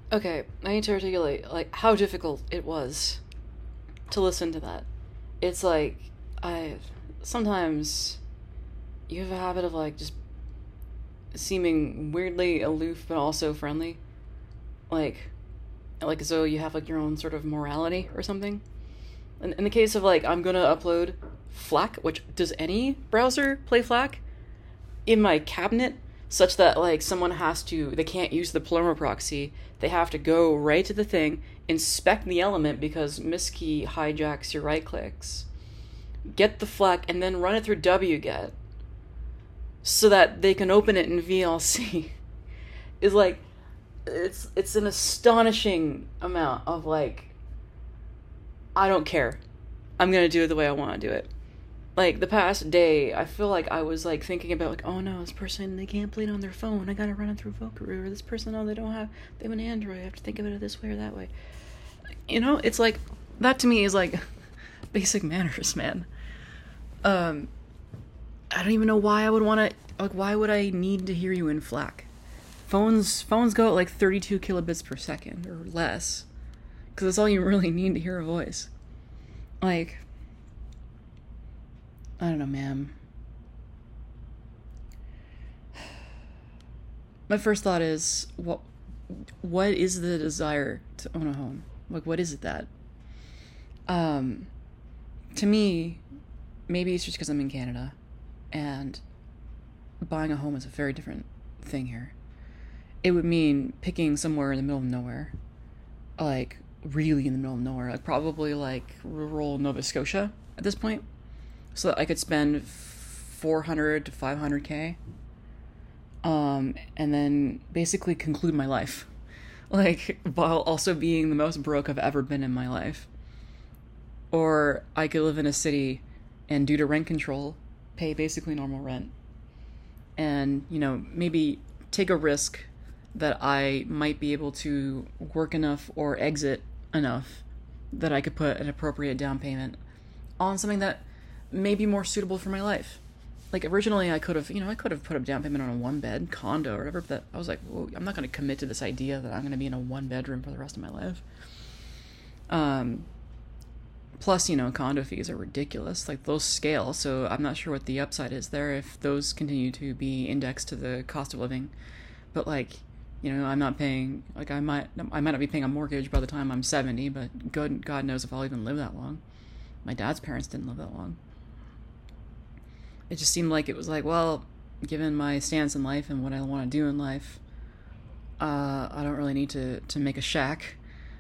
Okay, I need to articulate, like, how difficult it was to listen to that. It's like, I. Sometimes you have a habit of, like, just seeming weirdly aloof but also friendly. Like, like as though you have, like, your own sort of morality or something. In the case of, like, I'm gonna upload FLAC, which does any browser play FLAC? In my cabinet, such that, like, someone has to, they can't use the Paloma proxy, they have to go right to the thing, inspect the element because misskey hijacks your right clicks, get the FLAC, and then run it through wget so that they can open it in VLC. Is like, it's an astonishing amount of, like, I don't care, I'm gonna do it the way I want to do it. Like, the past day, I feel like I was, like, thinking about, like, oh no, this person, they can't play it on their phone, I gotta run it through Vocaroo, or this person, oh, they have an Android, I have to think about it this way or that way. You know, it's like, that to me is, like, basic manners, man. I don't even know why I would want to, like, why would I need to hear you in FLAC? Phones go at, like, 32 kilobits per second, or less, because that's all you really need to hear a voice. Like, I don't know, ma'am. My first thought is, what is the desire to own a home? Like, what is it that? To me, maybe it's just because I'm in Canada, and buying a home is a very different thing here. It would mean picking somewhere in the middle of nowhere, like, really in the middle of nowhere, like, probably, like, rural Nova Scotia at this point, so that I could spend 400 to 500K, and then basically conclude my life, like, while also being the most broke I've ever been in my life. Or I could live in a city and, due to rent control, pay basically normal rent, and, you know, maybe take a risk that I might be able to work enough or exit enough that I could put an appropriate down payment on something that may be more suitable for my life. Like, originally I could have put a down payment on a one-bed condo or whatever, but I was like, well, I'm not going to commit to this idea that I'm going to be in a one-bedroom for the rest of my life. Plus, you know, condo fees are ridiculous. Like, those scale, so I'm not sure what the upside is there if those continue to be indexed to the cost of living. But, like, you know, I'm not paying, like, I might not be paying a mortgage by the time I'm 70, but God knows if I'll even live that long. My dad's parents didn't live that long. It just seemed like it was like, well, given my stance in life and what I want to do in life, I don't really need to make a shack.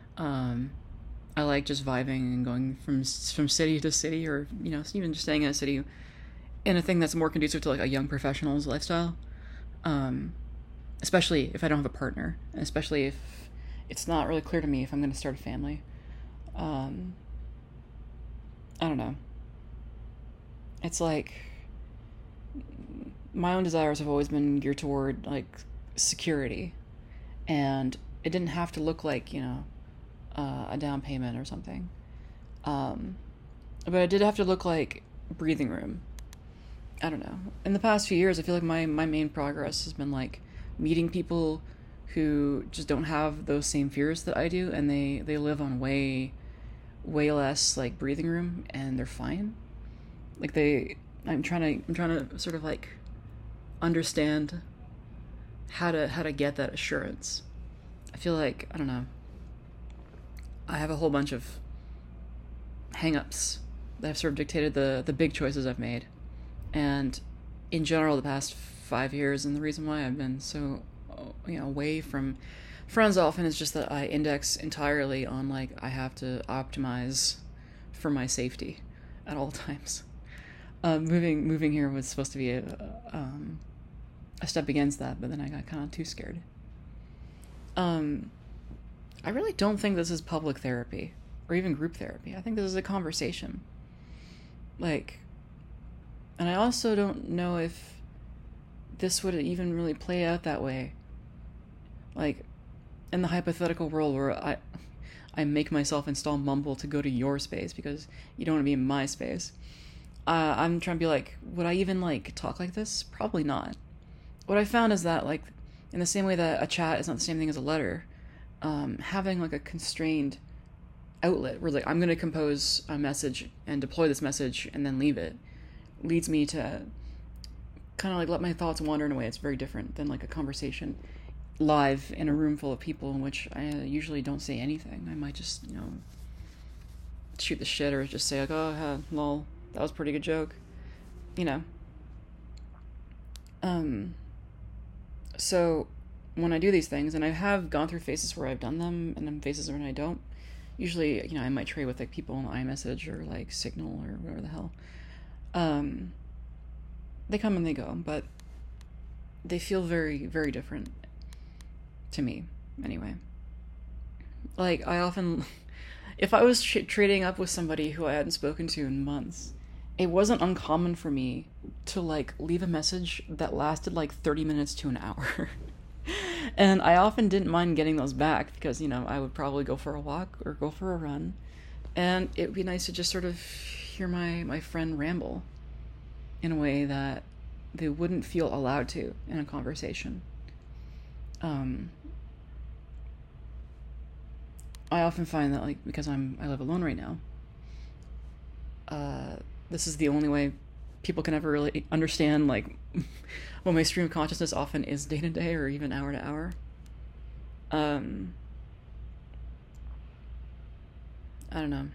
I like just vibing and going from city to city, or, you know, even just staying in a city in a thing that's more conducive to, like, a young professional's lifestyle. Especially if I don't have a partner, and especially if it's not really clear to me if I'm going to start a family. I don't know. It's like, my own desires have always been geared toward, like, security, and it didn't have to look like, you know, a down payment or something, but it did have to look like breathing room. I don't know. In the past few years, I feel like my main progress has been, like, meeting people who just don't have those same fears that I do, and they live on way less, like, breathing room, and they're fine. Like, I'm trying to sort of, like, understand how to get that assurance. I feel like, I don't know, I have a whole bunch of hang-ups that have sort of dictated the big choices I've made. And in general, the past 5 years, and the reason why I've been so, you know, away from friends often is just that I index entirely on, like, I have to optimize for my safety at all times. Moving here was supposed to be a step against that, but then I got kind of too scared. I really don't think this is public therapy or even group therapy. I think this is a conversation. Like, and I also don't know if this would even really play out that way. Like, in the hypothetical world where I make myself install Mumble to go to your space because you don't want to be in my space. I'm trying to be like, would I even, like, talk like this? Probably not. What I found is that, like, in the same way that a chat is not the same thing as a letter, having like a constrained outlet where like I'm going to compose a message and deploy this message and then leave it leads me to kind of like let my thoughts wander in a way that's very different than like a conversation live in a room full of people in which I usually don't say anything. I might just, shoot the shit or just say like, oh, lol, that was a pretty good joke, So when I do these things, and I have gone through phases where I've done them and then phases when I don't, usually, I might trade with like people on iMessage or like Signal or whatever the hell. They come and they go, but they feel very, very different to me anyway. Like, I often, if I was trading up with somebody who I hadn't spoken to in months, it wasn't uncommon for me to like leave a message that lasted like 30 minutes to an hour. And I often didn't mind getting those back because, I would probably go for a walk or go for a run. And it would be nice to just sort of hear my friend ramble in a way that they wouldn't feel allowed to in a conversation. I often find that, like, because I live alone right now, this is the only way people can ever really understand, like, what my stream of consciousness often is day to day or even hour to hour. I don't know.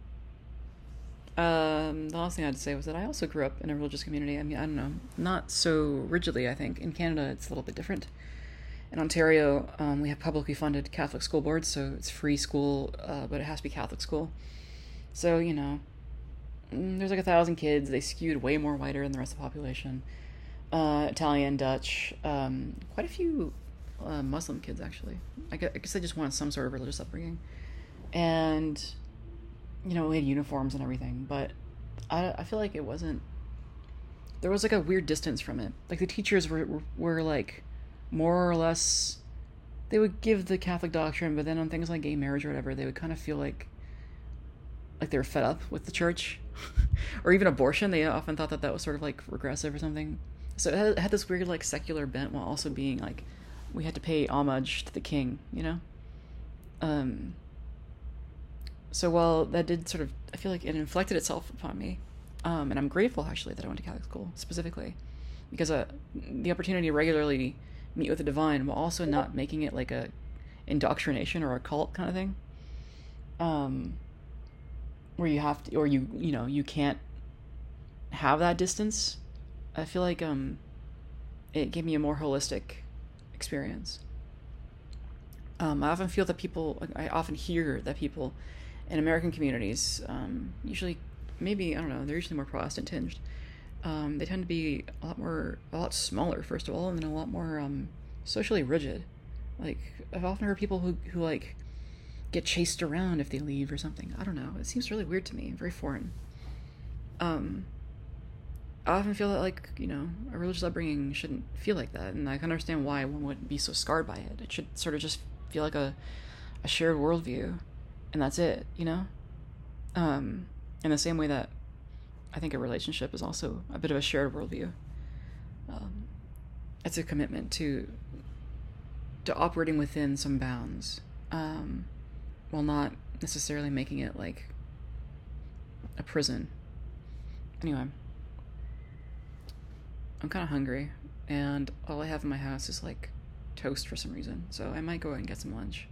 The last thing I had to say was that I also grew up in a religious community. I mean, I don't know, not so rigidly, I think. In Canada, it's a little bit different. In Ontario, we have publicly funded Catholic school boards, so it's free school, but it has to be Catholic school. So, there's like 1,000 kids. They skewed way more whiter than the rest of the population. Italian, Dutch, quite a few Muslim kids, actually. I guess they just wanted some sort of religious upbringing. And, we had uniforms and everything, but I feel like it wasn't... There was like a weird distance from it. Like, the teachers were like, more or less... They would give the Catholic doctrine, but then on things like gay marriage or whatever, they would kind of feel like they were fed up with the church. Or even abortion, they often thought that was sort of like regressive or something. So it had this weird like secular bent while also being like, we had to pay homage to the king, So while that did sort of, I feel like it inflected itself upon me, and I'm grateful actually that I went to Catholic school specifically, because the opportunity to regularly meet with the divine while also not making it like a indoctrination or a cult kind of thing, where you have to, or you can't have that distance. I feel like it gave me a more holistic experience. I often hear that people in American communities, usually, maybe, I don't know, they're usually more Protestant tinged. They tend to be a lot smaller, first of all, and then a lot more socially rigid. Like, I've often heard people who like get chased around if they leave or something. I don't know. It seems really weird to me, very foreign. I often feel that, like, a religious upbringing shouldn't feel like that, and I can understand why one would be so scarred by it. It should sort of just feel like a shared worldview, and that's it, In the same way that I think a relationship is also a bit of a shared worldview. It's a commitment to operating within some bounds, while not necessarily making it like a prison. Anyway, I'm kind of hungry, and all I have in my house is like toast for some reason, so I might go out and get some lunch.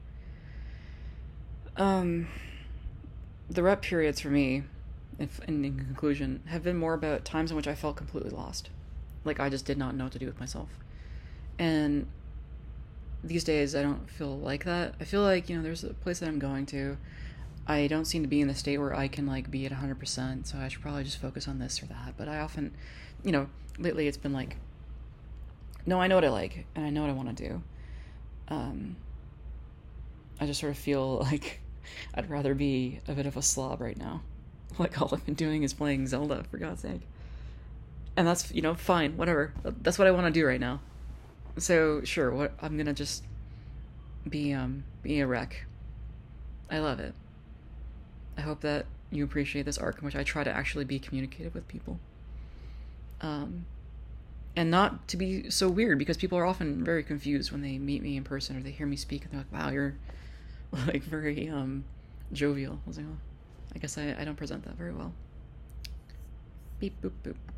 The rep periods for me, in conclusion, have been more about times in which I felt completely lost. Like, I just did not know what to do with myself. And these days, I don't feel like that. I feel like, there's a place that I'm going to. I don't seem to be in the state where I can, like, be at 100%, so I should probably just focus on this or that. But I often, lately it's been like, no, I know what I like, and I know what I want to do. I just sort of feel like I'd rather be a bit of a slob right now. Like, all I've been doing is playing Zelda, for God's sake. And that's, fine, whatever. That's what I want to do right now. So, sure, I'm gonna just be a wreck. I love it. I hope that you appreciate this arc in which I try to actually be communicative with people. And not to be so weird, because people are often very confused when they meet me in person or they hear me speak and they're like, wow, like very jovial. I was like, oh, I guess I don't present that very well. Beep boop boop.